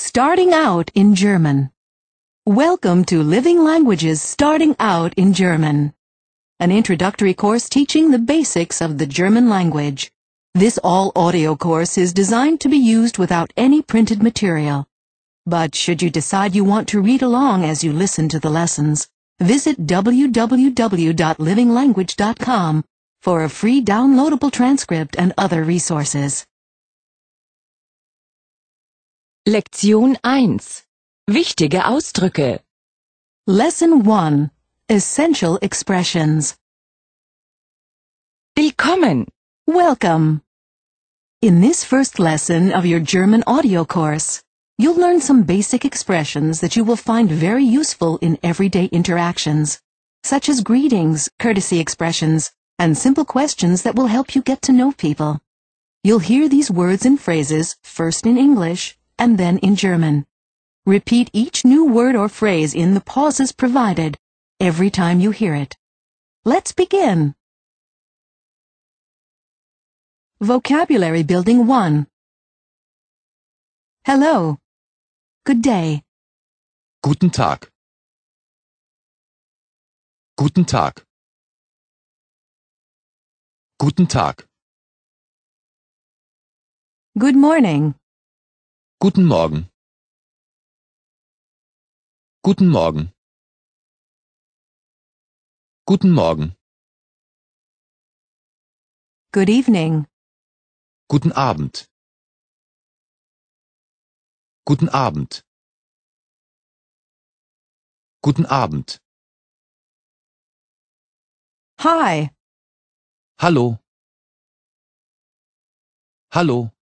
Starting Out in German. Welcome to Living Languages Starting Out in German, an introductory course teaching the basics of the German language. This all-audio course is designed to be used without any printed material. But should you decide you want to read along as you listen to the lessons, visit www.livinglanguage.com for a free downloadable transcript and other resources. Lektion 1. Wichtige Ausdrücke. Lesson 1. Essential Expressions. Willkommen. Welcome. In this first lesson of your German audio course, you'll learn some basic expressions that you will find very useful in everyday interactions, such as greetings, courtesy expressions, and simple questions that will help you get to know people. You'll hear these words and phrases first in English and then in German. Repeat each new word or phrase in the pauses provided every time you hear it. Let's begin. Vocabulary Building 1. Hello. Good day. Guten Tag. Guten Tag. Guten Tag. Good morning. Guten Morgen. Guten Morgen. Guten Morgen. Good evening. Guten Abend. Guten Abend. Guten Abend. Hi. Hallo. Hallo.